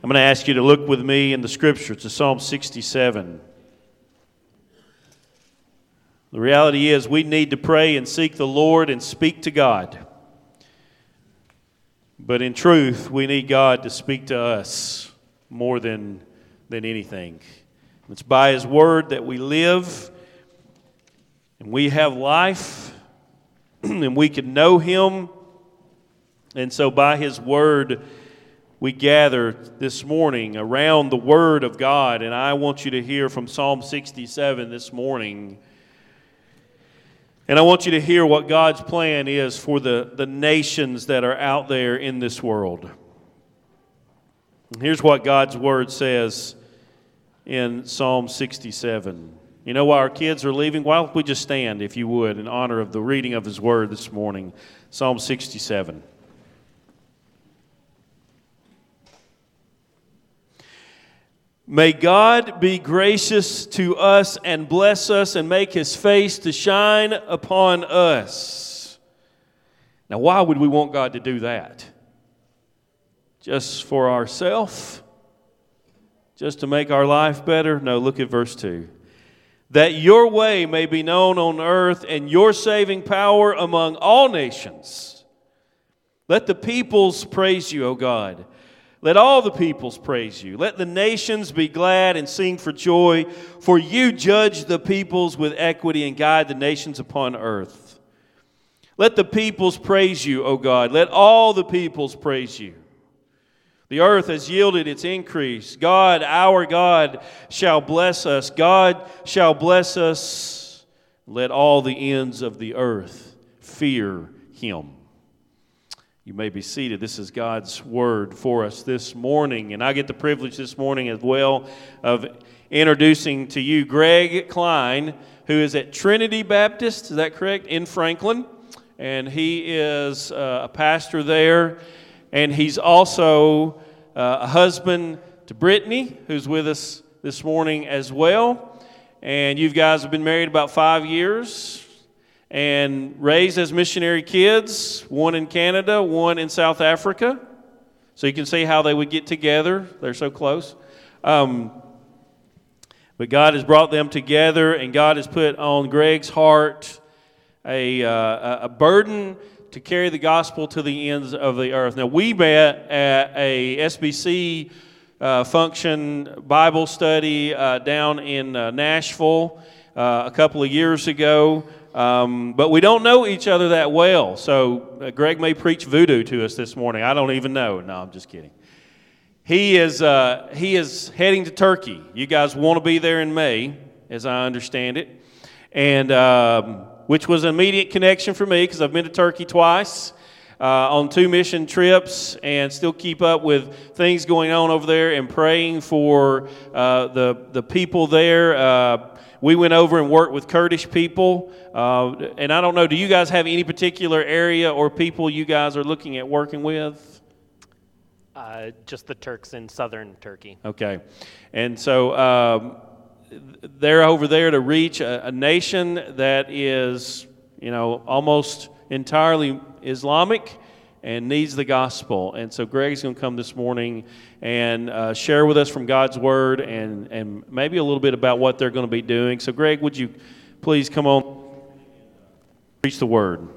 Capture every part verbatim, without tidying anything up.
I'm going to ask you to look with me in the Scripture to Psalm sixty-seven. The reality is we need to pray and seek the Lord and speak to God. But in truth, we need God to speak to us more than, than anything. It's by His Word that we live and we have life and we can know Him. And so by His Word, we gather this morning around the Word of God. And I want you to hear from Psalm sixty-seven this morning. And I want you to hear what God's plan is for the, the nations that are out there in this world. And here's what God's Word says in Psalm sixty-seven. You know, while our kids are leaving, why don't we just stand, if you would, in honor of the reading of His Word this morning. Psalm sixty-seven. May God be gracious to us and bless us and make His face to shine upon us. Now, why would we want God to do that? Just for ourselves? Just to make our life better? No, look at verse two. That your way may be known on earth and your saving power among all nations. Let the peoples praise you, O God. Let all the peoples praise you. Let the nations be glad and sing for joy, for you judge the peoples with equity and guide the nations upon earth. Let the peoples praise you, O God. Let all the peoples praise you. The earth has yielded its increase. God, our God, shall bless us. God shall bless us. Let all the ends of the earth fear Him. You may be seated. This is God's Word for us this morning. And I get the privilege this morning as well of introducing to you Greg Klein, who is at Trinity Baptist, is that correct, in Franklin. And he is uh, a pastor there. And he's also uh, a husband to Brittany, who's with us this morning as well. And you guys have been married about five years. And raised as missionary kids, one in Canada, one in South Africa. So you can see how they would get together. They're so close. Um, but God has brought them together, and God has put on Greg's heart a, uh, a burden to carry the gospel to the ends of the earth. Now, we met at a S B C uh, function Bible study uh, down in uh, Nashville uh, a couple of years ago. Um, but we don't know each other that well, so uh, Greg may preach voodoo to us this morning. I don't even know. No, I'm just kidding. He is uh, he is heading to Turkey. You guys want to be there in May, as I understand it, and um, which was an immediate connection for me because I've been to Turkey twice uh, on two mission trips and still keep up with things going on over there and praying for uh, the the people there. Uh, We went over and worked with Kurdish people, uh, and I don't know, do you guys have any particular area or people you guys are looking at working with? Uh, just the Turks in southern Turkey. Okay, and so um, they're over there to reach a, a nation that is, you know, almost entirely Islamic and needs the gospel. And so Greg's going to come this morning and uh, share with us from God's Word and, and maybe a little bit about what they're going to be doing. So Greg, would you please come on, preach the Word.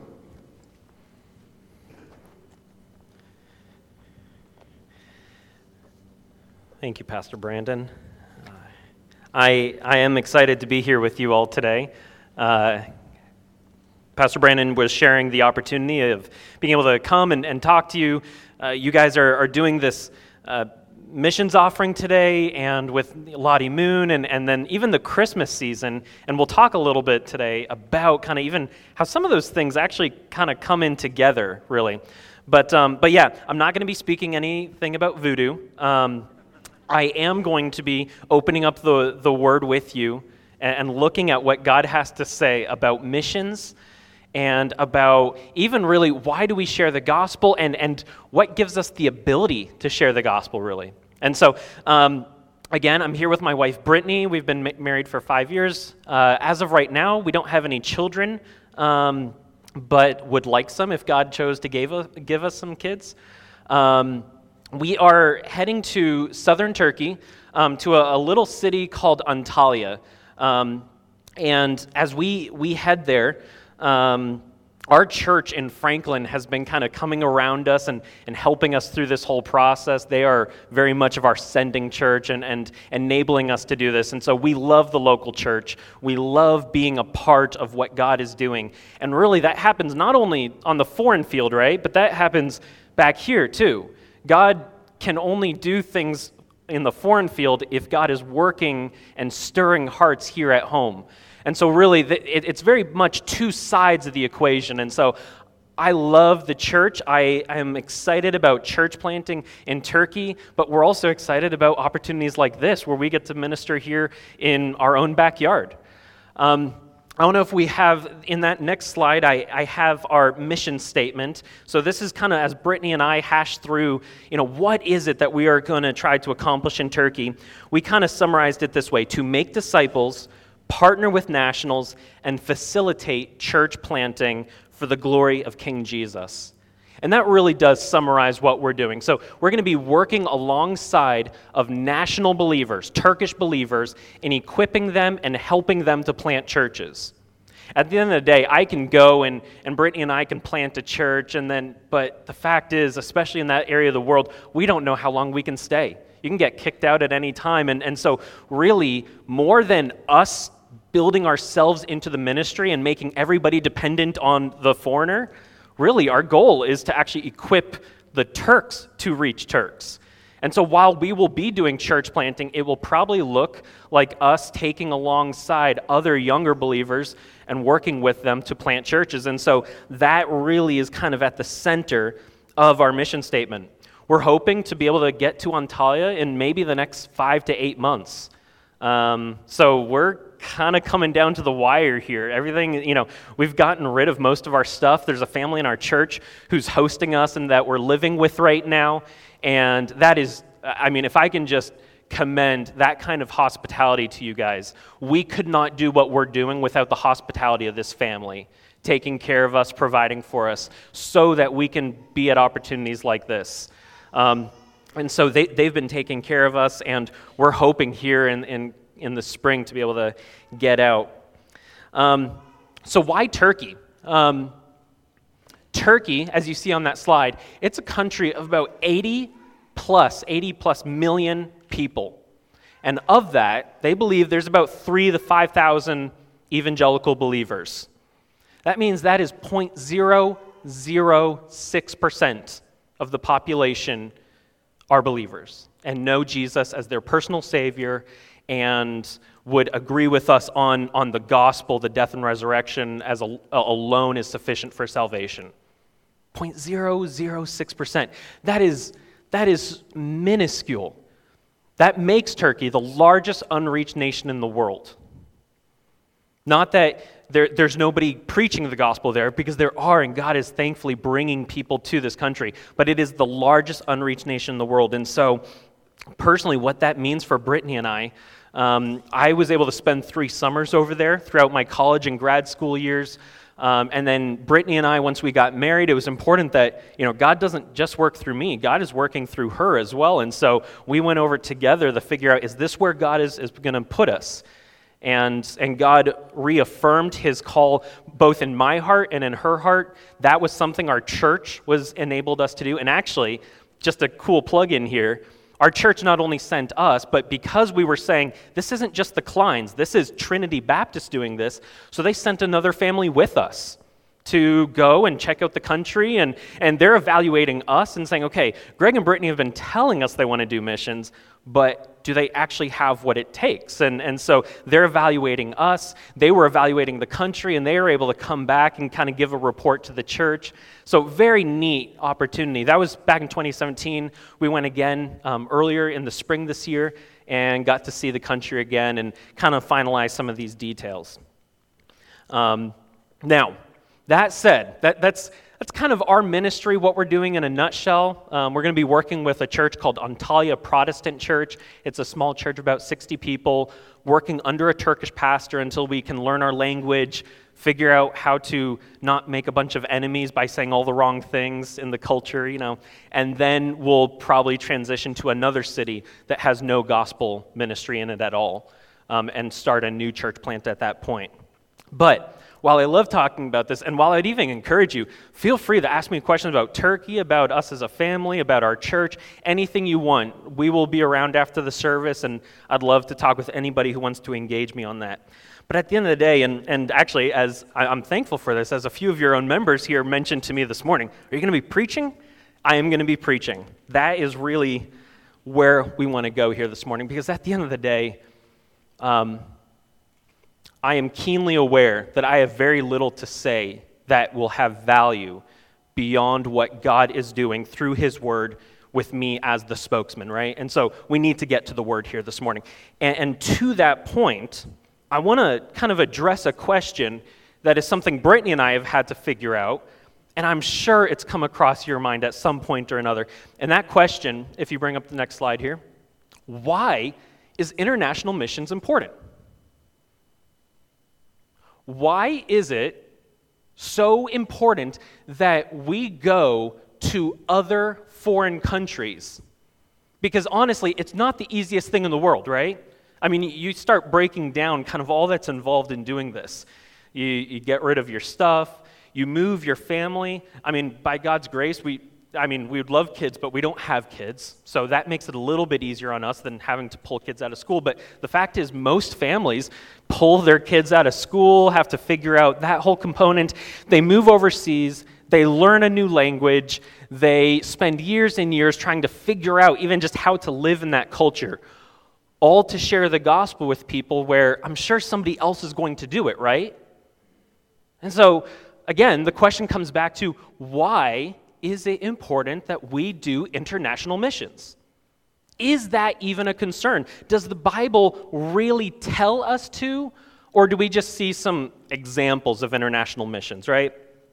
Thank you, Pastor Brandon. Uh, I I am excited to be here with you all today. Uh, Pastor Brandon was sharing the opportunity of being able to come and, and talk to you. Uh, you guys are, are doing this uh, missions offering today and with Lottie Moon and, and then even the Christmas season. And we'll talk a little bit today about kind of even how some of those things actually kind of come in together, really. But, um, but yeah, I'm not going to be speaking anything about voodoo. Um, I am going to be opening up the, the Word with you and, and looking at what God has to say about missions and about even really why do we share the gospel and, and what gives us the ability to share the gospel, really. And so, um, again, I'm here with my wife, Brittany. We've been ma- married for five years. Uh, as of right now, we don't have any children, um, but would like some if God chose to give us, give us some kids. Um, we are heading to southern Turkey, um, to a, a little city called Antalya. Um, and as we, we head there, um, our church in Franklin has been kind of coming around us and, and helping us through this whole process. They are very much of our sending church and, and enabling us to do this. And so we love the local church. We love being a part of what God is doing. And really that happens not only on the foreign field, right? But that happens back here too. God can only do things in the foreign field if God is working and stirring hearts here at home. And so really, it's very much two sides of the equation. And so I love the church. I am excited about church planting in Turkey, but we're also excited about opportunities like this where we get to minister here in our own backyard. Um, I don't know if we have, in that next slide, I, I have our mission statement. So this is kind of as Brittany and I hash through, you know, what is it that we are going to try to accomplish in Turkey? We kind of summarized it this way: to make disciples, partner with nationals, and facilitate church planting for the glory of King Jesus. And that really does summarize what we're doing. So we're going to be working alongside of national believers, Turkish believers, in equipping them and helping them to plant churches. At the end of the day, I can go and, and Brittany and I can plant a church, and then, but the fact is, especially in that area of the world, we don't know how long we can stay. You can get kicked out at any time. And, and so really, more than us building ourselves into the ministry and making everybody dependent on the foreigner, really our goal is to actually equip the Turks to reach Turks. And so while we will be doing church planting, it will probably look like us taking alongside other younger believers and working with them to plant churches. And so that really is kind of at the center of our mission statement. We're hoping to be able to get to Antalya in maybe the next five to eight months. Um, so we're kind of coming down to the wire here. Everything, you know, we've gotten rid of most of our stuff. There's a family in our church who's hosting us and that we're living with right now. And that is, I mean, if I can just commend that kind of hospitality to you guys. We could not do what we're doing without the hospitality of this family, taking care of us, providing for us, so that we can be at opportunities like this. Um, and so they, they've been taking care of us, and we're hoping here in, in, in the spring to be able to get out. Um, so why Turkey? Um, Turkey, as you see on that slide, it's a country of about eighty plus, eighty plus million people. And of that, they believe there's about three to five thousand evangelical believers. That means that is zero point zero zero six percent of the population are believers and know Jesus as their personal Savior and would agree with us on, on the gospel, the death and resurrection as a, alone is sufficient for salvation. zero point zero zero six percent. That is, that is minuscule. That makes Turkey the largest unreached nation in the world. Not that there, there's nobody preaching the gospel there, because there are, and God is thankfully bringing people to this country, but it is the largest unreached nation in the world. And so, personally, what that means for Brittany and I, um, I was able to spend three summers over there throughout my college and grad school years. Um, and then Brittany and I, once we got married, it was important that, you know, God doesn't just work through me. God is working through her as well. And so we went over together to figure out, is this where God is, is going to put us? And and God reaffirmed his call both in my heart and in her heart. That was something our church was enabled us to do. And actually, just a cool plug-in here, our church not only sent us, but because we were saying, this isn't just the Kleins, this is Trinity Baptist doing this, so they sent another family with us to go and check out the country, and, and they're evaluating us and saying, okay, Greg and Brittany have been telling us they want to do missions, but do they actually have what it takes? And, and so they're evaluating us, they were evaluating the country, and they were able to come back and kind of give a report to the church. So very neat opportunity. That was back in twenty seventeen. We went again um, earlier in the spring this year and got to see the country again and kind of finalize some of these details. Um, now, that said, that, that's that's kind of our ministry, what we're doing in a nutshell. Um, we're going to be working with a church called Antalya Protestant Church. It's a small church of about sixty people, working under a Turkish pastor until we can learn our language, figure out how to not make a bunch of enemies by saying all the wrong things in the culture, you know, and then we'll probably transition to another city that has no gospel ministry in it at all, um, and start a new church plant at that point. But while I love talking about this, and while I'd even encourage you, feel free to ask me questions about Turkey, about us as a family, about our church, anything you want. We will be around after the service, and I'd love to talk with anybody who wants to engage me on that. But at the end of the day, and, and actually, as I, I'm thankful for this, as a few of your own members here mentioned to me this morning, are you going to be preaching? I am going to be preaching. That is really where we want to go here this morning, because at the end of the day, um, I am keenly aware that I have very little to say that will have value beyond what God is doing through His Word with me as the spokesman, right? And so we need to get to the Word here this morning. And, and to that point, I want to kind of address a question that is something Brittany and I have had to figure out, and I'm sure it's come across your mind at some point or another. And that question, if you bring up the next slide here, why is international missions important? Why is it so important that we go to other foreign countries? Because honestly, it's not the easiest thing in the world, right? I mean, you start breaking down kind of all that's involved in doing this. You, you get rid of your stuff, you move your family. I mean, by God's grace, we, I mean, we would love kids, but we don't have kids. So that makes it a little bit easier on us than having to pull kids out of school. But the fact is, most families pull their kids out of school, have to figure out that whole component. They move overseas, they learn a new language, they spend years and years trying to figure out even just how to live in that culture, all to share the gospel with people where I'm sure somebody else is going to do it, right? And so, again, the question comes back to, why is it important that we do international missions? Is that even a concern? Does the Bible really tell us to, or do we just see some examples of international missions, right?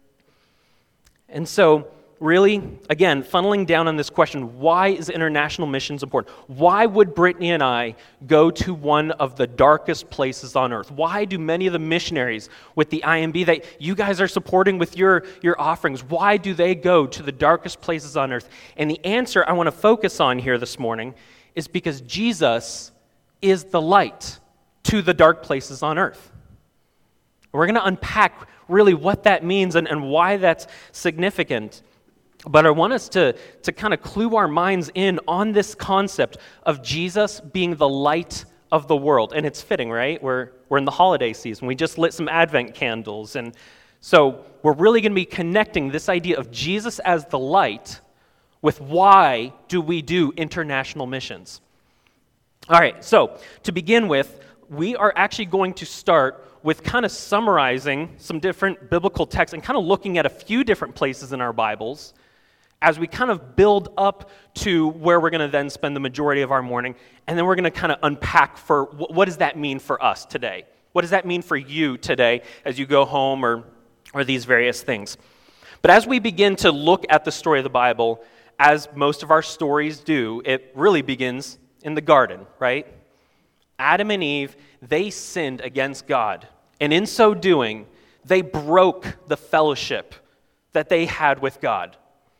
And so, really, again, funneling down on this question, why is international missions important? Why would Brittany and I go to one of the darkest places on earth? Why do many of the missionaries with the I M B that you guys are supporting with your, your offerings, why do they go to the darkest places on earth? And the answer I want to focus on here this morning is because Jesus is the light to the dark places on earth. We're going to unpack really what that means and, and why that's significant. But I want us to, to kind of clue our minds in on this concept of Jesus being the light of the world. And it's fitting, right? We're, we're in the holiday season. We just lit some Advent candles. And so we're really going to be connecting this idea of Jesus as the light with why do we do international missions. All right, so to begin with, we are actually going to start with kind of summarizing some different biblical texts and kind of looking at a few different places in our Bibles as we kind of build up to where we're going to then spend the majority of our morning, and then we're going to kind of unpack for what, what does that mean for us today? What does that mean for you today as you go home or, or these various things? But as we begin to look at the story of the Bible, as most of our stories do, it really begins in the garden, right? Adam and Eve, they sinned against God, and in so doing, they broke the fellowship that they had with God.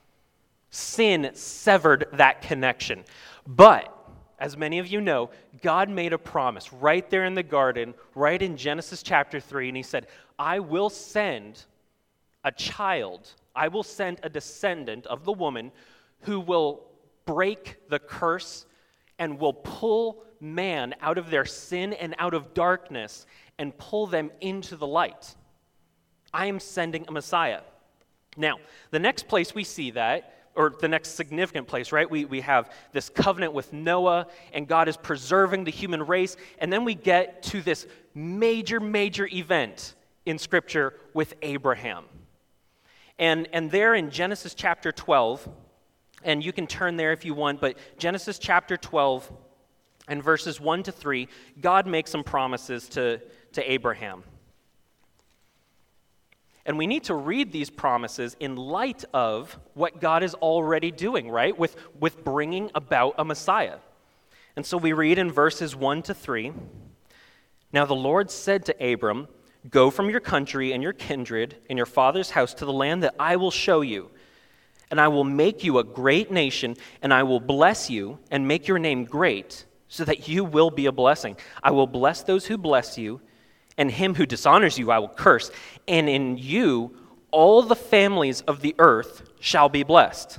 Sin severed that connection. But, as many of you know, God made a promise right there in the garden, right in Genesis chapter three, and He said, I will send a child, I will send a descendant of the woman who will break the curse and will pull man out of their sin and out of darkness and pull them into the light. I am sending a Messiah. Now, the next place we see that, or the next significant place, right? We, we have this covenant with Noah, and God is preserving the human race, and then we get to this major, major event in Scripture with Abraham. And, and there in Genesis chapter twelve, and you can turn there if you want, but Genesis chapter twelve and verses one to three, God makes some promises to, to Abraham. And we need to read these promises in light of what God is already doing, right? With, with bringing about a Messiah. And so we read in verses one to three, "Now the Lord said to Abram, 'Go from your country and your kindred and your father's house to the land that I will show you. And I will make you a great nation, and I will bless you and make your name great, so that you will be a blessing. I will bless those who bless you, and him who dishonors you I will curse. And in you all the families of the earth shall be blessed.'"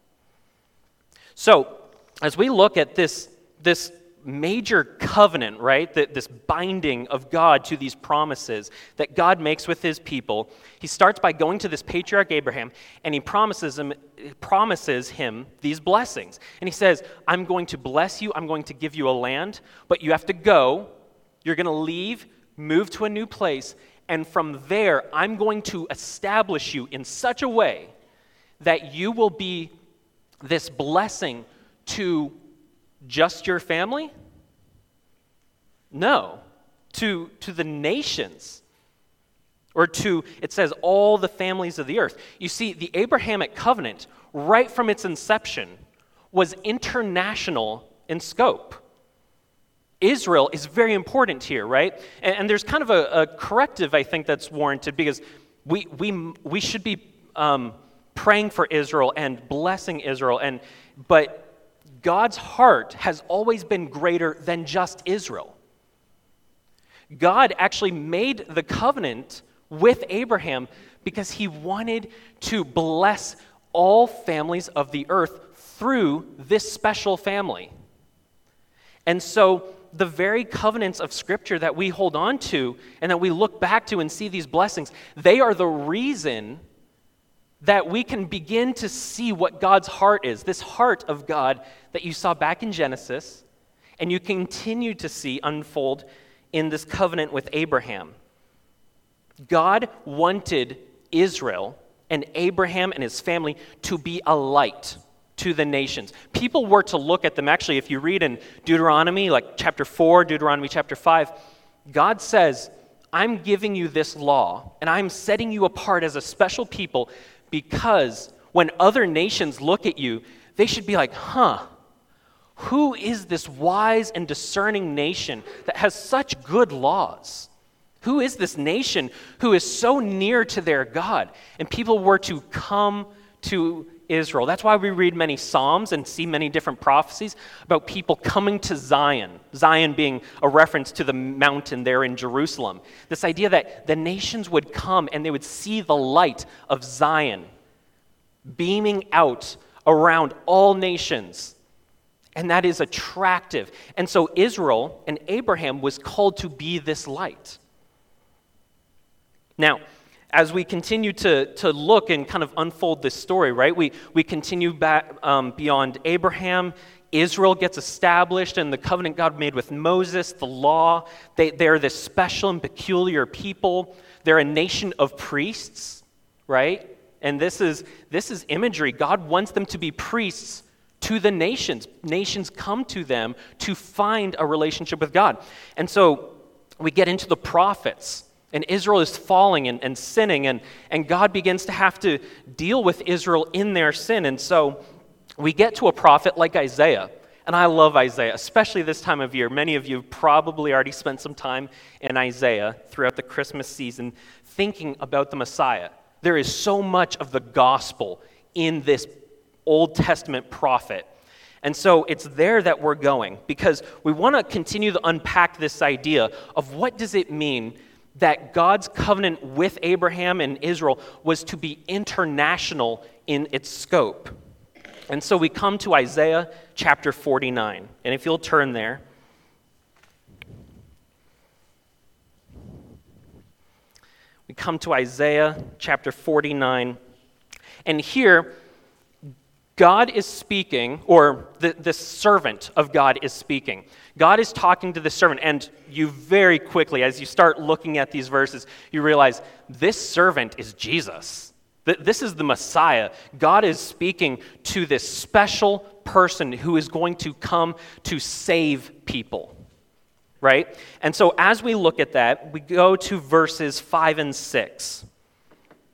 So, as we look at this, this major covenant, right, this binding of God to these promises that God makes with his people, he starts by going to this patriarch Abraham, and he promises him, promises him these blessings. And he says, "I'm going to bless you, I'm going to give you a land, but you have to go, you're going to leave, move to a new place, and from there, I'm going to establish you in such a way that you will be this blessing to just your family? No, to, to the nations. Or to, it says, all the families of the earth. You see, the Abrahamic covenant, right from its inception, was international in scope. Israel is very important here, right? And, and there's kind of a, a corrective, I think, that's warranted, because we we we should be um, praying for Israel and blessing Israel, and but God's heart has always been greater than just Israel. God actually made the covenant with Abraham because he wanted to bless all families of the earth through this special family. And so the very covenants of Scripture that we hold on to and that we look back to and see these blessings, they are the reason that we can begin to see what God's heart is, this heart of God that you saw back in Genesis, and you continue to see unfold in this covenant with Abraham. God wanted Israel and Abraham and his family to be a light to the nations. People were to look at them. Actually, if you read in Deuteronomy, like chapter four, Deuteronomy chapter five, God says, "I'm giving you this law, and I'm setting you apart as a special people because when other nations look at you, they should be like, huh, who is this wise and discerning nation that has such good laws? Who is this nation who is so near to their God?" And people were to come to Israel. That's why we read many Psalms and see many different prophecies about people coming to Zion. Zion being a reference to the mountain there in Jerusalem. This idea that the nations would come and they would see the light of Zion beaming out around all nations. And that is attractive. And so Israel and Abraham was called to be this light. Now, as we continue to, to look and kind of unfold this story, right, we, we continue back um, beyond Abraham. Israel gets established, and the covenant God made with Moses, the law, they, they're this special and peculiar people. They're a nation of priests, right? And this is, this is imagery. God wants them to be priests to the nations. Nations come to them to find a relationship with God. And so we get into the prophets. And Israel is falling and, and sinning, and, and God begins to have to deal with Israel in their sin. And so we get to a prophet like Isaiah. And I love Isaiah, especially this time of year. Many of you probably already spent some time in Isaiah throughout the Christmas season thinking about the Messiah. There is so much of the gospel in this Old Testament prophet. And so it's there that we're going, because we want to continue to unpack this idea of what does it mean that God's covenant with Abraham and Israel was to be international in its scope. And so we come to Isaiah chapter forty-nine. And if you'll turn there. We come to Isaiah chapter forty-nine. And here, God is speaking, or the, the servant of God is speaking. God is talking to the servant, and you very quickly, as you start looking at these verses, you realize this servant is Jesus. This is the Messiah. God is speaking to this special person who is going to come to save people, right? And so as we look at that, we go to verses five and six.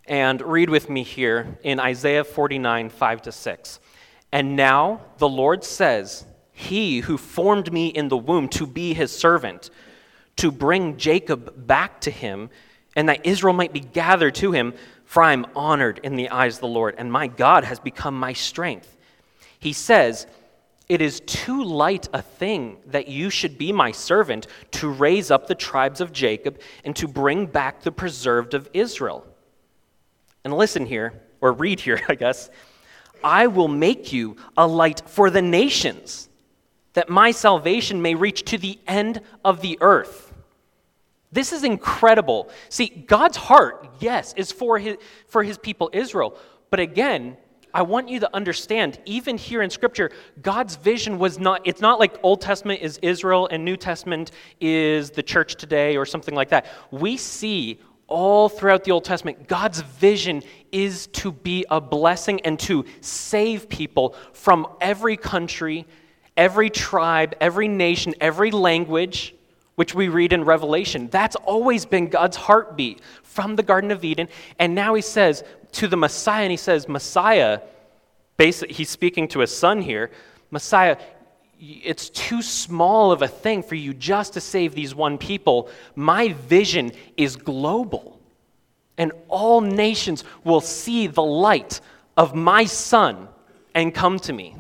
And read with me here in Isaiah forty-nine, five to six. And now the Lord says, He who formed me in the womb to be his servant, to bring Jacob back to him, and that Israel might be gathered to him, for I am honored in the eyes of the Lord, and my God has become my strength. He says, It is too light a thing that you should be my servant to raise up the tribes of Jacob and to bring back the preserved of Israel. And listen here, or read here, I guess. I will make you a light for the nations, that my salvation may reach to the end of the earth. This is incredible. See, God's heart, yes, is for his, for his people Israel. But again, I want you to understand, even here in Scripture, God's vision was not, it's not like Old Testament is Israel and New Testament is the church today or something like that. We see all throughout the Old Testament, God's vision is to be a blessing and to save people from every country, every tribe, every nation, every language, which we read in Revelation. That's always been God's heartbeat from the Garden of Eden. And now he says to the Messiah, and he says, Messiah, basically, he's speaking to his son here, Messiah, it's too small of a thing for you just to save these one people. My vision is global, and all nations will see the light of my son and come to me.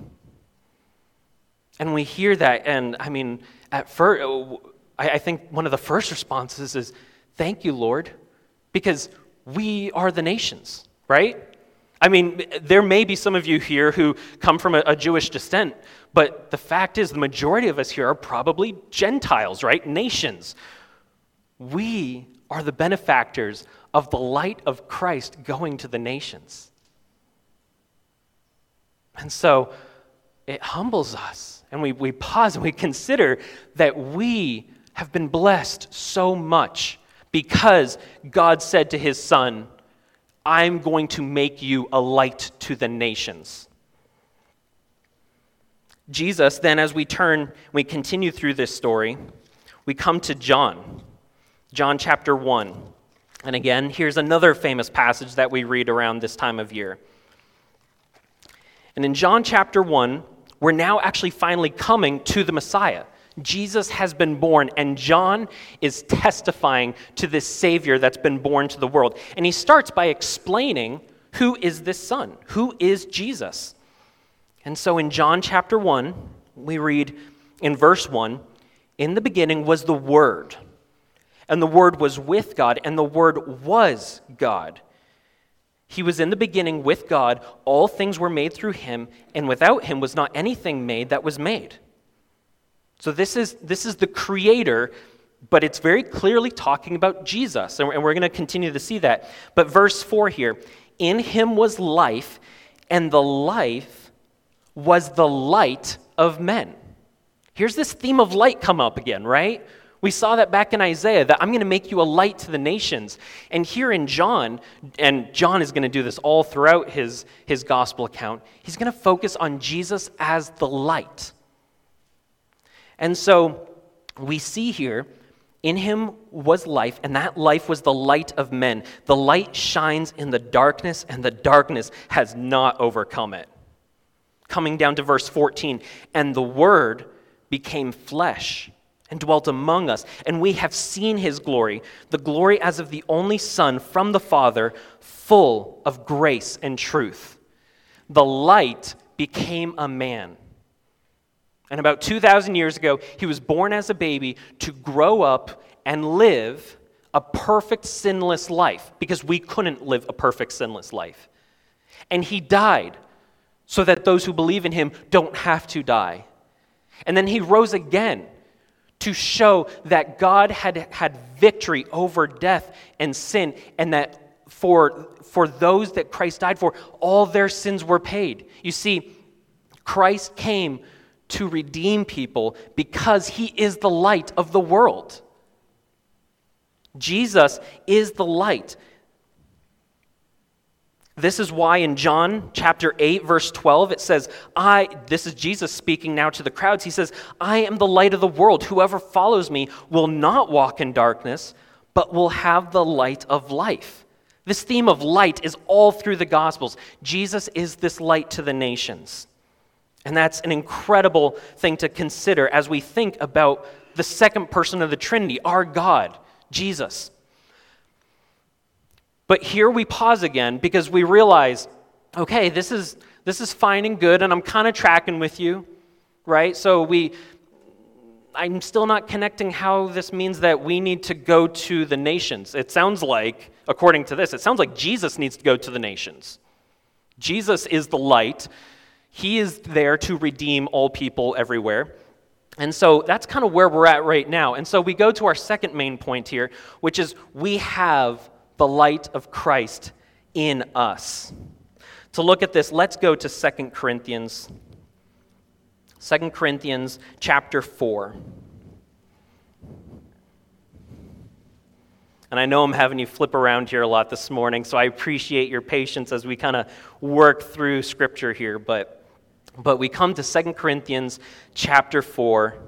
And we hear that, and I mean, at first, I think one of the first responses is, thank you, Lord, because we are the nations, right? I mean, there may be some of you here who come from a, a Jewish descent, but the fact is the majority of us here are probably Gentiles, right? Nations. We are the benefactors of the light of Christ going to the nations. And so it humbles us, and we, we pause and we consider that we have been blessed so much because God said to his son, I'm going to make you a light to the nations. Jesus, then, as we turn, we continue through this story, we come to John, John chapter one. And again, here's another famous passage that we read around this time of year. And in John chapter one, we're now actually finally coming to the Messiah. Jesus has been born, and John is testifying to this Savior that's been born to the world. And he starts by explaining who is this son, who is Jesus. And so in John chapter one, we read in verse one, in the beginning was the Word, and the Word was with God, and the Word was God. He was in the beginning with God. All things were made through him, and without him was not anything made that was made. So this is this is the Creator, but it's very clearly talking about Jesus, and we're going to continue to see that. But verse four here, in him was life, and the life was the light of men. Here's this theme of light come up again, right? We saw that back in Isaiah, that I'm going to make you a light to the nations. And here in John, and John is going to do this all throughout his, his gospel account, he's going to focus on Jesus as the light. And so we see here, in him was life, and that life was the light of men. The light shines in the darkness, and the darkness has not overcome it. Coming down to verse fourteen, and the Word became flesh and dwelt among us, and we have seen his glory, the glory as of the only Son from the Father, full of grace and truth. The light became a man. And about two thousand years ago, he was born as a baby to grow up and live a perfect sinless life, because we couldn't live a perfect sinless life. And he died so that those who believe in him don't have to die. And then he rose again to show that God had had victory over death and sin, and that for, for those that Christ died for, all their sins were paid. You see, Christ came to redeem people because he is the light of the world. Jesus is the light. This is why in John chapter eight, verse twelve, it says, I, this is Jesus speaking now to the crowds. He says, I am the light of the world. Whoever follows me will not walk in darkness, but will have the light of life. This theme of light is all through the Gospels. Jesus is this light to the nations. And that's an incredible thing to consider as we think about the second person of the Trinity, our God, Jesus. But here we pause again because we realize, okay, this is this is fine and good, and I'm kind of tracking with you, right? So we, I'm still not connecting how this means that we need to go to the nations. It sounds like, according to this, it sounds like Jesus needs to go to the nations. Jesus is the light. He is there to redeem all people everywhere. And so that's kind of where we're at right now. And so we go to our second main point here, which is we have the light of Christ in us. To look at this, let's go to Second Corinthians. Second Corinthians chapter four. And I know I'm having you flip around here a lot this morning, so I appreciate your patience as we kind of work through Scripture here. But, but we come to Second Corinthians chapter four.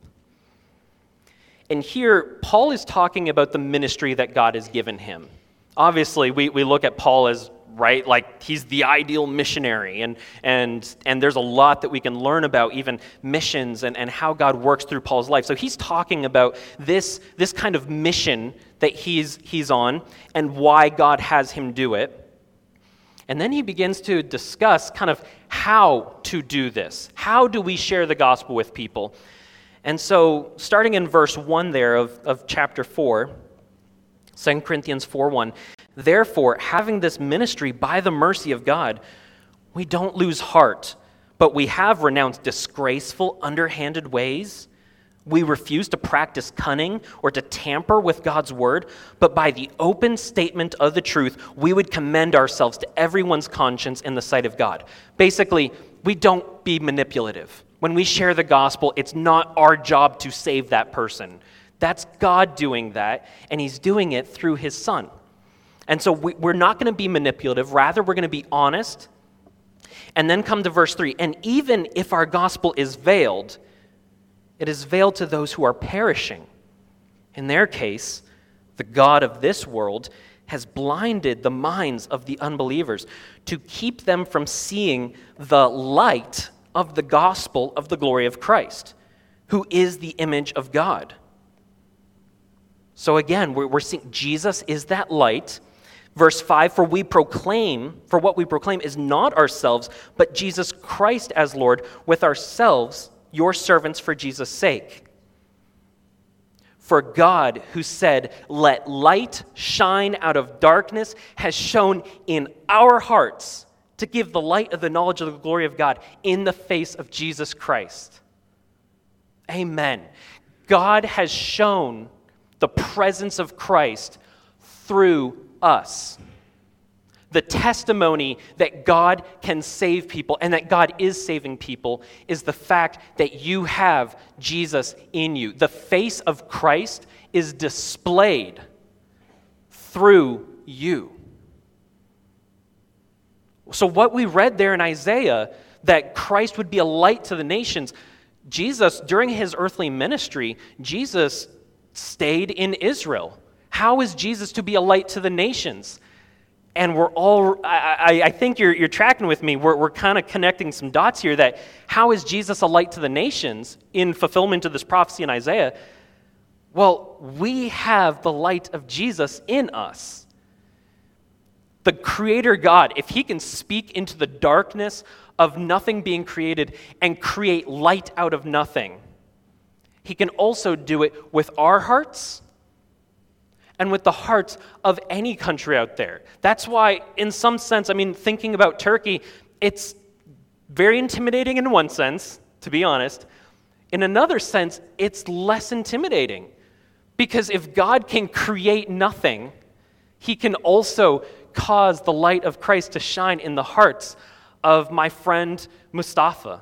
And here, Paul is talking about the ministry that God has given him. Obviously, we, we look at Paul as, right, like he's the ideal missionary, and and and there's a lot that we can learn about even missions and, and how God works through Paul's life. So he's talking about this, this kind of mission that he's he's on and why God has him do it. And then he begins to discuss kind of how to do this. How do we share the gospel with people? And so starting in verse one there of, of chapter four, Second Corinthians four one, therefore, having this ministry by the mercy of God, we don't lose heart, but we have renounced disgraceful, underhanded ways. We refuse to practice cunning or to tamper with God's word, but by the open statement of the truth, we would commend ourselves to everyone's conscience in the sight of God. Basically, we don't be manipulative. When we share the gospel, it's not our job to save that person. That's God doing that, and he's doing it through his Son. And so we, we're not going to be manipulative. Rather, we're going to be honest. And then come to verse three. And even if our gospel is veiled, it is veiled to those who are perishing. In their case, the God of this world has blinded the minds of the unbelievers to keep them from seeing the light of the gospel of the glory of Christ, who is the image of God. So again, we're, we're seeing Jesus is that light. Verse five, for we proclaim, for what we proclaim is not ourselves, but Jesus Christ as Lord, with ourselves, your servants for Jesus' sake. For God, who said, let light shine out of darkness, has shone in our hearts to give the light of the knowledge of the glory of God in the face of Jesus Christ. Amen. God has shown the presence of Christ through us. The testimony that God can save people and that God is saving people is the fact that you have Jesus in you. The face of Christ is displayed through you. So what we read there in Isaiah, that Christ would be a light to the nations, Jesus, during his earthly ministry, Jesus stayed in Israel. How is Jesus to be a light to the nations? And we're all, I, I, I think you're, you're tracking with me. We're, we're kind of connecting some dots here that how is Jesus a light to the nations in fulfillment of this prophecy in Isaiah? Well, we have the light of Jesus in us. The Creator God, if he can speak into the darkness of nothing being created and create light out of nothing, he can also do it with our hearts and with the hearts of any country out there. That's why, in some sense, I mean, thinking about Turkey, it's very intimidating in one sense, to be honest. In another sense, it's less intimidating. Because if God can create nothing, he can also cause the light of Christ to shine in the hearts of my friend Mustafa.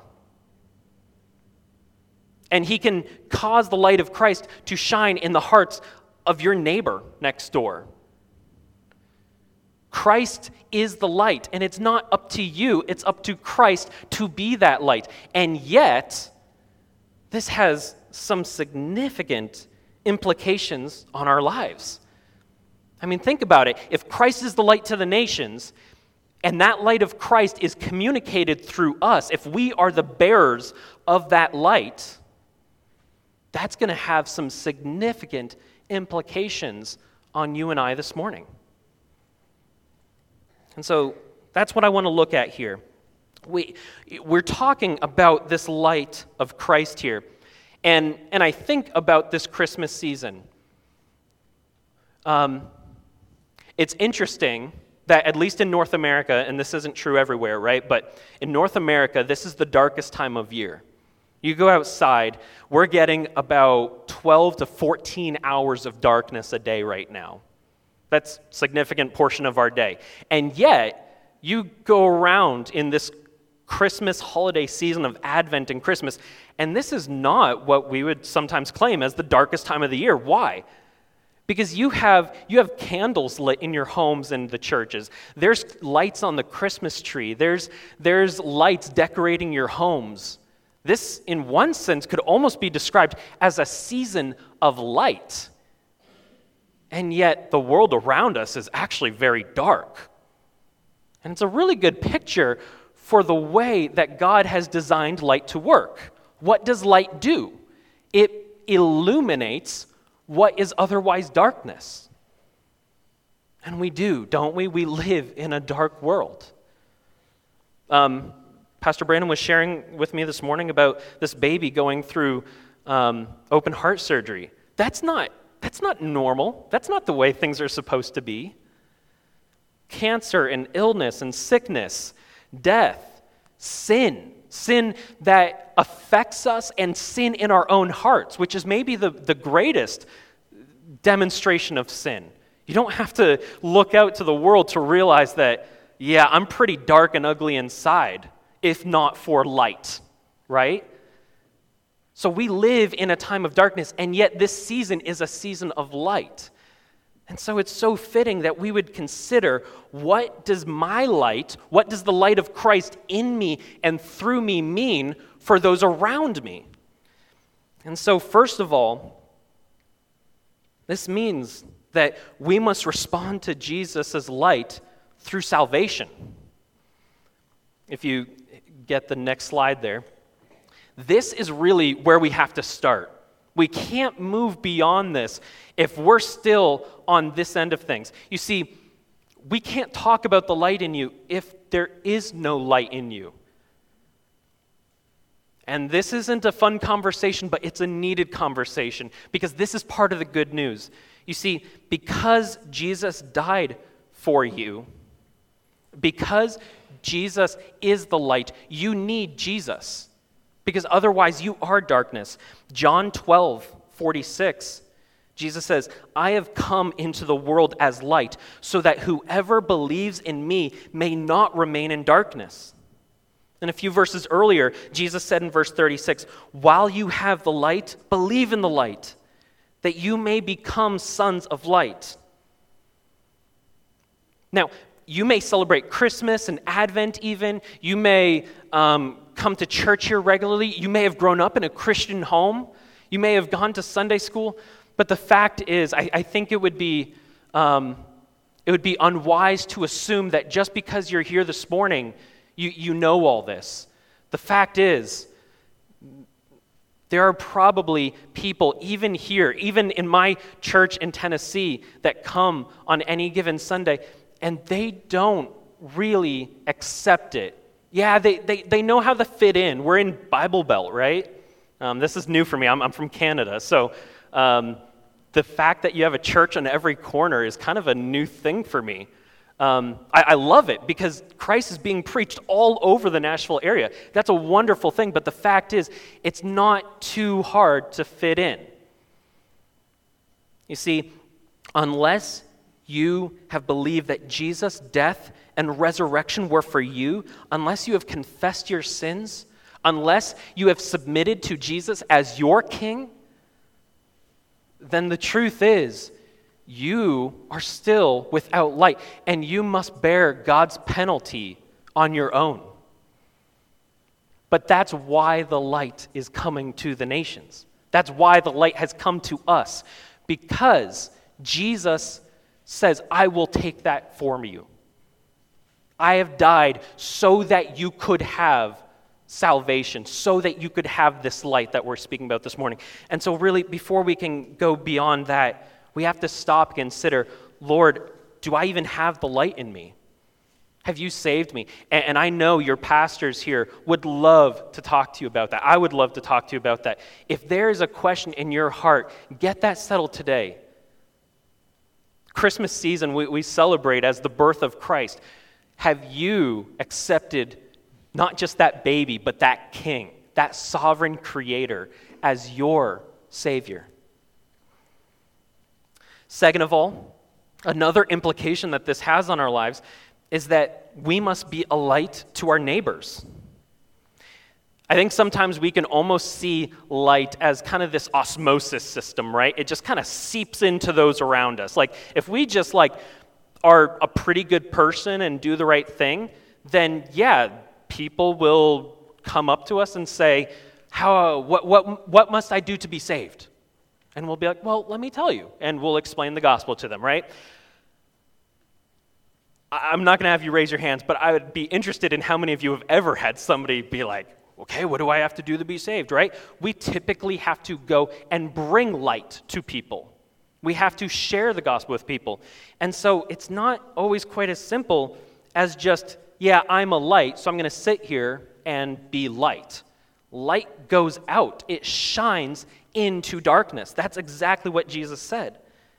And he can cause the light of Christ to shine in the hearts of your neighbor next door. Christ is the light, and it's not up to you, it's up to Christ to be that light. And yet, this has some significant implications on our lives. I mean, think about it. If Christ is the light to the nations, and that light of Christ is communicated through us, if we are the bearers of that light, that's going to have some significant implications on you and I this morning. And so that's what I want to look at here. We, we're talking about this light of Christ here. And, and I think about this Christmas season. Um, it's interesting that at least in North America, and this isn't true everywhere, right? But in North America, this is the darkest time of year. You go outside, we're getting about twelve to fourteen hours of darkness a day right now. That's a significant portion of our day. And yet, you go around in this Christmas holiday season of Advent and Christmas, and this is not what we would sometimes claim as the darkest time of the year. Why? Because you have you have candles lit in your homes and the churches. There's lights on the Christmas tree. There's, there's lights decorating your homes. This, in one sense, could almost be described as a season of light. And yet, the world around us is actually very dark. And it's a really good picture for the way that God has designed light to work. What does light do? It illuminates what is otherwise darkness. And we do, don't we? We live in a dark world. Um, Pastor Brandon was sharing with me this morning about this baby going through um, open heart surgery. That's not, that's not normal. That's not the way things are supposed to be. Cancer and illness and sickness, death, sin, sin that affects us, and sin in our own hearts, which is maybe the, the greatest demonstration of sin. You don't have to look out to the world to realize that, yeah, I'm pretty dark and ugly inside, if not for light, right? So we live in a time of darkness, and yet this season is a season of light. And so it's so fitting that we would consider, what does my light, what does the light of Christ in me and through me mean for those around me? And so first of all, this means that we must respond to Jesus' light through salvation. If you get the next slide there, this is really where we have to start. We can't move beyond this if we're still on this end of things. You see, we can't talk about the light in you if there is no light in you. And this isn't a fun conversation, but it's a needed conversation, because this is part of the good news. You see, because Jesus died for you, because Jesus is the light, you need Jesus, because otherwise you are darkness. John twelve forty-six, Jesus says, I have come into the world as light, so that whoever believes in me may not remain in darkness. And a few verses earlier, Jesus said in verse thirty-six, while you have the light, believe in the light, that you may become sons of light. Now, you may celebrate Christmas and Advent even. You may um, come to church here regularly. You may have grown up in a Christian home. You may have gone to Sunday school. But the fact is, I, I think it would be um, it would be unwise to assume that just because you're here this morning, you, you know all this. The fact is, there are probably people even here, even in my church in Tennessee, that come on any given Sunday, and they don't really accept it. Yeah, they, they, they know how to fit in. We're in Bible Belt, right? Um, this is new for me. I'm, I'm from Canada. So um, the fact that you have a church on every corner is kind of a new thing for me. Um, I, I love it because Christ is being preached all over the Nashville area. That's a wonderful thing, but the fact is, it's not too hard to fit in. You see, unless you have believed that Jesus' death and resurrection were for you, unless you have confessed your sins, unless you have submitted to Jesus as your king, then the truth is, you are still without light, and you must bear God's penalty on your own. But that's why the light is coming to the nations. That's why the light has come to us, because Jesus says, I will take that for you. I have died so that you could have salvation, so that you could have this light that we're speaking about this morning. And so really, before we can go beyond that, we have to stop and consider, Lord, do I even have the light in me? Have you saved me? And, and I know your pastors here would love to talk to you about that. I would love to talk to you about that. If there is a question in your heart, get that settled today. Christmas season, we, we celebrate as the birth of Christ. Have you accepted not just that baby, but that king, that sovereign creator as your Savior? Second of all, another implication that this has on our lives is that we must be a light to our neighbors. I think sometimes we can almost see light as kind of this osmosis system, right? It just kind of seeps into those around us. Like if we just like are a pretty good person and do the right thing, then yeah, people will come up to us and say, "How? What? What? What must I do to be saved?" And we'll be like, "Well, let me tell you," and we'll explain the gospel to them, right? I'm not going to have you raise your hands, but I would be interested in how many of you have ever had somebody be like, "Okay, what do I have to do to be saved?" Right? We typically have to go and bring light to people. We have to share the gospel with people. And so it's not always quite as simple as just, yeah, I'm a light, so I'm going to sit here and be light. Light goes out. It shines into darkness. That's exactly what Jesus said.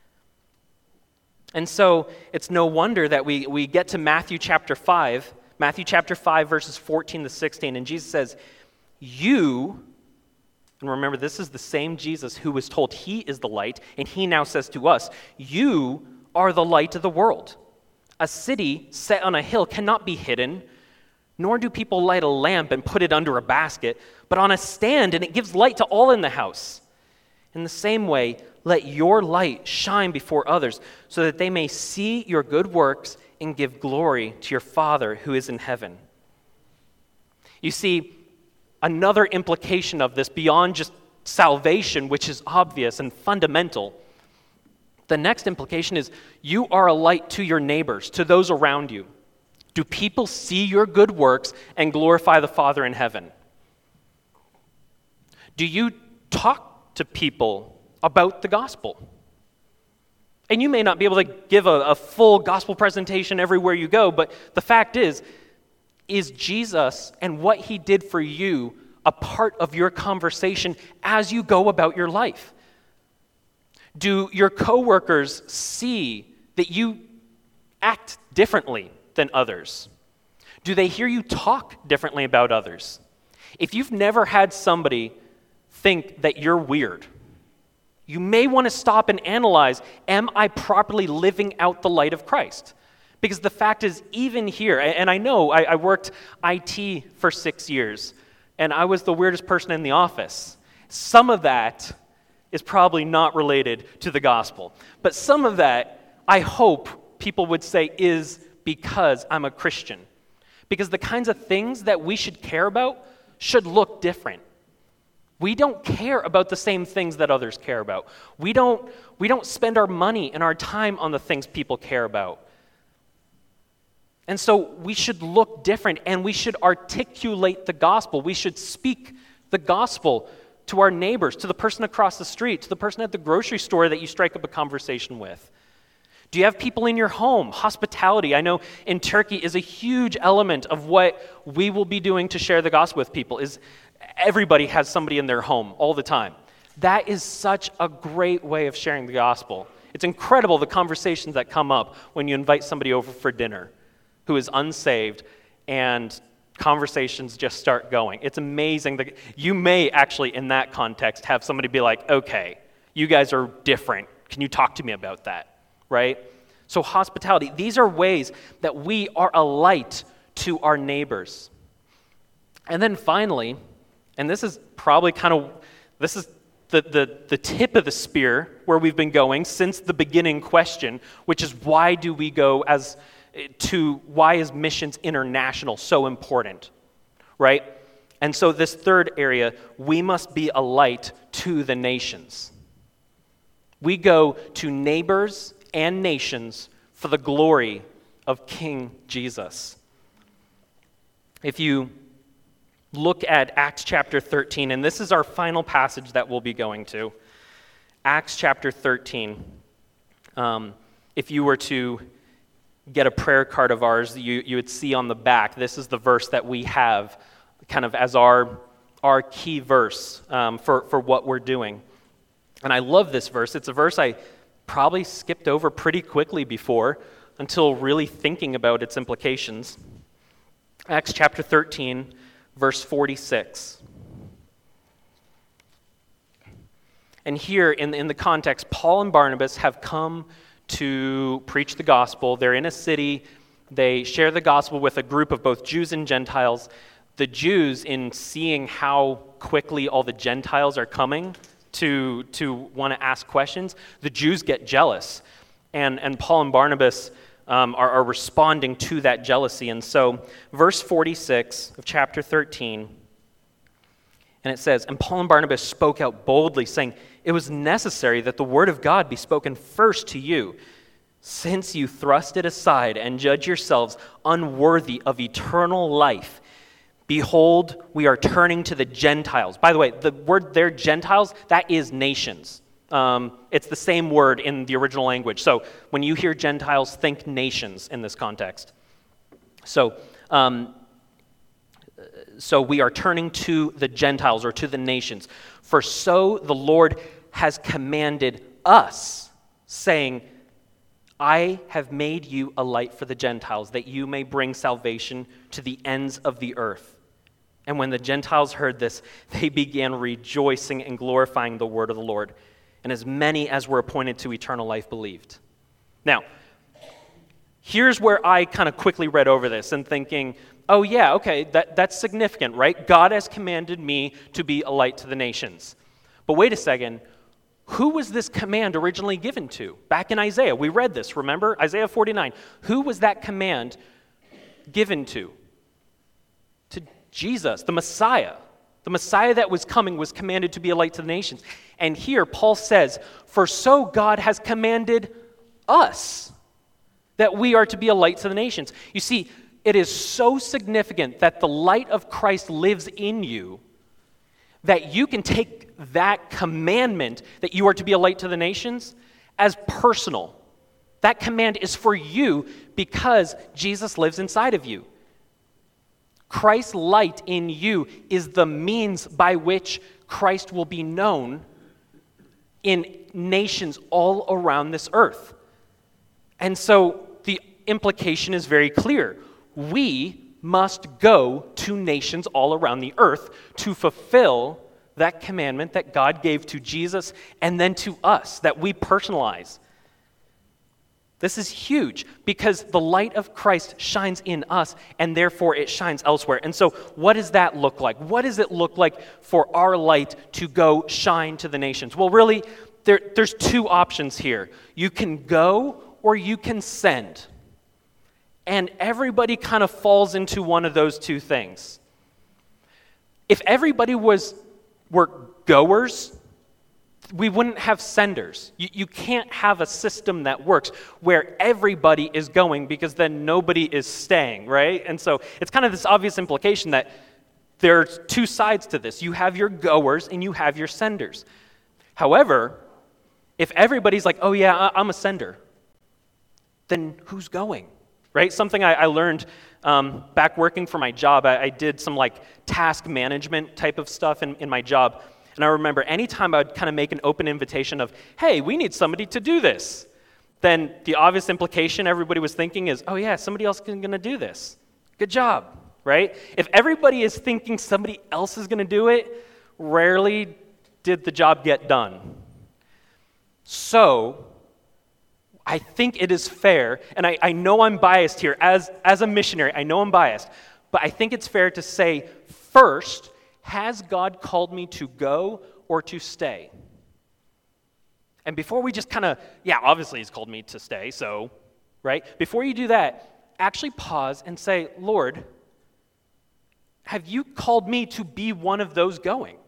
And so it's no wonder that we, we get to Matthew chapter five, Matthew chapter five, verses fourteen to sixteen, and Jesus says, you, and remember, this is the same Jesus who was told he is the light, and he now says to us, you are the light of the world. A city set on a hill cannot be hidden, nor do people light a lamp and put it under a basket, but on a stand, and it gives light to all in the house. In the same way, let your light shine before others, so that they may see your good works and give glory to your Father who is in heaven. You see, another implication of this, beyond just salvation, which is obvious and fundamental, the next implication is you are a light to your neighbors, to those around you. Do people see your good works and glorify the Father in heaven? Do you talk to people about the gospel? And you may not be able to give a, a full gospel presentation everywhere you go, but the fact is, is Jesus and what he did for you a part of your conversation as you go about your life? Do your coworkers see that you act differently than others? Do they hear you talk differently about others? If you've never had somebody think that you're weird, you may want to stop and analyze, am I properly living out the light of Christ? Because the fact is, even here, and I know I, I worked I T for six years, and I was the weirdest person in the office. Some of that is probably not related to the gospel. But some of that, I hope people would say, is because I'm a Christian. Because the kinds of things that we should care about should look different. We don't care about the same things that others care about. We don't, we don't spend our money and our time on the things people care about. And so we should look different, and we should articulate the gospel. We should speak the gospel to our neighbors, to the person across the street, to the person at the grocery store that you strike up a conversation with. Do you have people in your home? Hospitality, I know in Turkey, is a huge element of what we will be doing to share the gospel with people. Is everybody has somebody in their home all the time. That is such a great way of sharing the gospel. It's incredible the conversations that come up when you invite somebody over for dinner who is unsaved, and conversations just start going. It's amazing that you may actually, in that context, have somebody be like, okay, you guys are different. Can you talk to me about that? Right? So hospitality, these are ways that we are a light to our neighbors. And then finally, and this is probably kind of, this is the, the, the tip of the spear where we've been going since the beginning question, which is why do we go as to, why is missions international so important, right? And so this third area, we must be a light to the nations. We go to neighbors and nations for the glory of King Jesus. If you look at Acts chapter thirteen, and this is our final passage that we'll be going to, Acts chapter thirteen. Um, if you were to get a prayer card of ours, you, you would see on the back, this is the verse that we have kind of as our, our key verse um, for, for what we're doing. And I love this verse. It's a verse I probably skipped over pretty quickly before until really thinking about its implications. Acts chapter thirteen, verse forty-six. And here, in, in the context, Paul and Barnabas have come to preach the gospel. They're in a city. They share the gospel with a group of both Jews and Gentiles. The Jews, in seeing how quickly all the Gentiles are coming to, to want to ask questions, the Jews get jealous. And, and Paul and Barnabas um, are, are responding to that jealousy. And so, verse forty-six of chapter thirteen, and it says, "And Paul and Barnabas spoke out boldly, saying, 'It was necessary that the word of God be spoken first to you, since you thrust it aside and judge yourselves unworthy of eternal life. Behold, we are turning to the Gentiles.'" By the way, the word there, Gentiles, that is nations. Um, it's the same word in the original language. So when you hear Gentiles, think nations in this context. So, um, so we are turning to the Gentiles, or to the nations. "For so the Lord has commanded us, saying, I have made you a light for the Gentiles, that you may bring salvation to the ends of the earth." And when the Gentiles heard this, they began rejoicing and glorifying the word of the Lord. And as many as were appointed to eternal life believed. Now, here's where I kind of quickly read over this and thinking, oh yeah, okay, that, that's significant, right? God has commanded me to be a light to the nations. But wait a second, who was this command originally given to? Back in Isaiah, we read this, remember? Isaiah forty-nine. Who was that command given to? To Jesus, the Messiah. The Messiah that was coming was commanded to be a light to the nations. And here Paul says, "For so God has commanded us that we are to be a light to the nations." You see, it is so significant that the light of Christ lives in you that you can take that commandment that you are to be a light to the nations as personal. That command is for you because Jesus lives inside of you. Christ's light in you is the means by which Christ will be known in nations all around this earth. And so the implication is very clear. We must go to nations all around the earth to fulfill that commandment that God gave to Jesus and then to us, that we personalize. This is huge because the light of Christ shines in us and therefore it shines elsewhere. And so what does that look like? What does it look like for our light to go shine to the nations? Well, really, there, there's two options here. You can go or you can send. And everybody kind of falls into one of those two things. If everybody was were goers, we wouldn't have senders. You, you can't have a system that works where everybody is going because then nobody is staying, right? And so it's kind of this obvious implication that there's two sides to this. You have your goers and you have your senders. However, if everybody's like, oh yeah, I'm a sender, then who's going? Right? Something I, I learned um, back working for my job, I, I did some like task management type of stuff in, in my job. And I remember anytime I would kind of make an open invitation of, hey, we need somebody to do this, then the obvious implication everybody was thinking is, oh yeah, somebody else is going to do this. Good job, right? If everybody is thinking somebody else is going to do it, rarely did the job get done. So I think it is fair, and I, I know I'm biased here. As, as a missionary, I know I'm biased, but I think it's fair to say, first, has God called me to go or to stay? And before we just kind of, yeah, obviously he's called me to stay, so, right? Before you do that, actually pause and say, Lord, have you called me to be one of those going?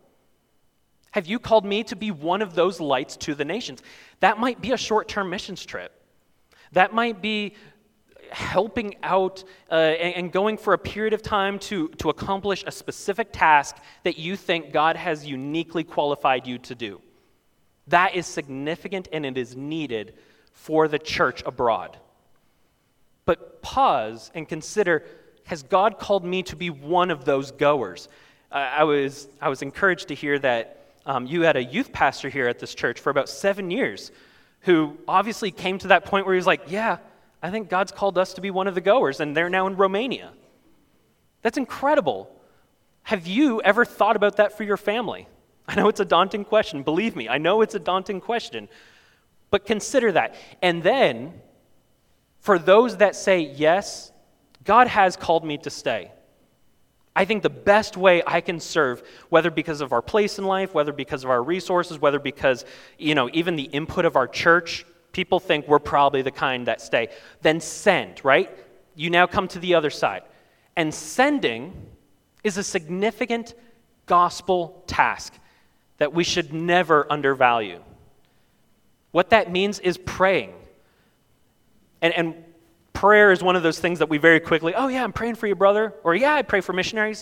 Have you called me to be one of those lights to the nations? That might be a short-term missions trip. That might be helping out uh, and, and going for a period of time to, to accomplish a specific task that you think God has uniquely qualified you to do. That is significant and it is needed for the church abroad. But pause and consider, has God called me to be one of those goers? Uh, I was I was encouraged to hear that um, you had a youth pastor here at this church for about seven years who obviously came to that point where he was like, yeah, I think God's called us to be one of the goers, and they're now in Romania. That's incredible. Have you ever thought about that for your family? I know it's a daunting question. Believe me, I know it's a daunting question. But consider that. And then, for those that say, yes, God has called me to stay, I think the best way I can serve, whether because of our place in life, whether because of our resources, whether because, you know, even the input of our church, people think we're probably the kind that stay, then send, right? You now come to the other side. And sending is a significant gospel task that we should never undervalue. What that means is praying. And, and prayer is one of those things that we very quickly, oh yeah, I'm praying for your brother, or yeah, I pray for missionaries.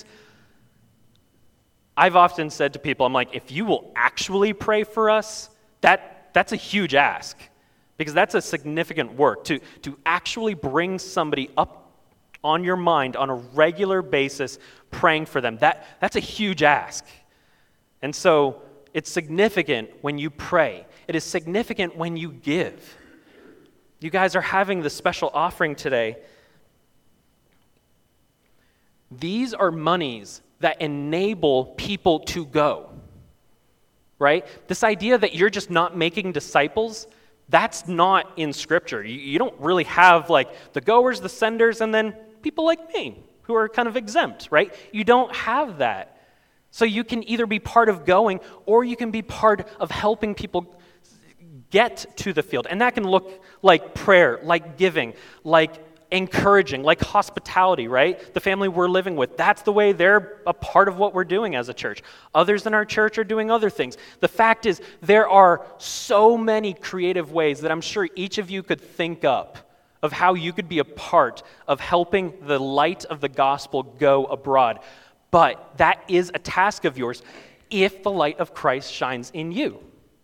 I've often said to people, I'm like, if you will actually pray for us, that that's a huge ask, because that's a significant work, to, to actually bring somebody up on your mind on a regular basis, praying for them. That, that's a huge ask. And so it's significant when you pray. It is significant when you give. You guys are having the special offering today. These are monies that enable people to go, right? This idea that you're just not making disciples, that's not in Scripture. You, you don't really have like the goers, the senders, and then people like me who are kind of exempt, right? You don't have that. So you can either be part of going or you can be part of helping people get to the field. And that can look like prayer, like giving, like encouraging, like hospitality, right? The family we're living with, that's the way they're a part of what we're doing as a church. Others in our church are doing other things. The fact is, there are so many creative ways that I'm sure each of you could think up of how you could be a part of helping the light of the gospel go abroad. But that is a task of yours if the light of Christ shines in you.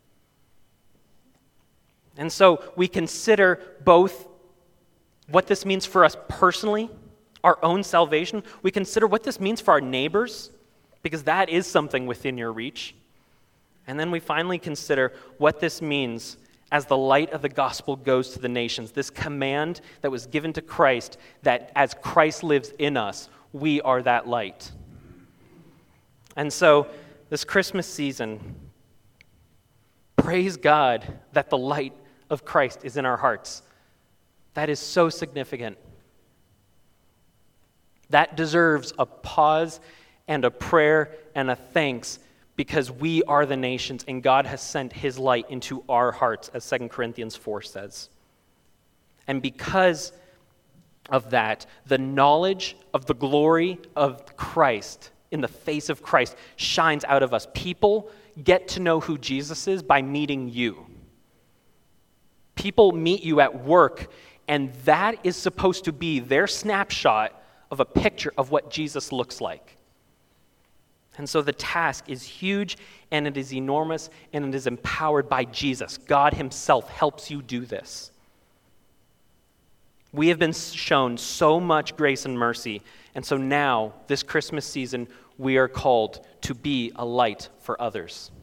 And so we consider both what this means for us personally, our own salvation. We consider what this means for our neighbors, because that is something within your reach. And then we finally consider what this means as the light of the gospel goes to the nations. This command that was given to Christ, that as Christ lives in us, we are that light. And so this Christmas season, praise God that the light of Christ is in our hearts. That is so significant. That deserves a pause and a prayer and a thanks, because we are the nations and God has sent his light into our hearts, as Second Corinthians four says. And because of that, the knowledge of the glory of Christ in the face of Christ shines out of us. People get to know who Jesus is by meeting you. People meet you at work, and that is supposed to be their snapshot of a picture of what Jesus looks like. And so the task is huge, and it is enormous, and it is empowered by Jesus. God himself helps you do this. We have been shown so much grace and mercy, and so now, this Christmas season, we are called to be a light for others.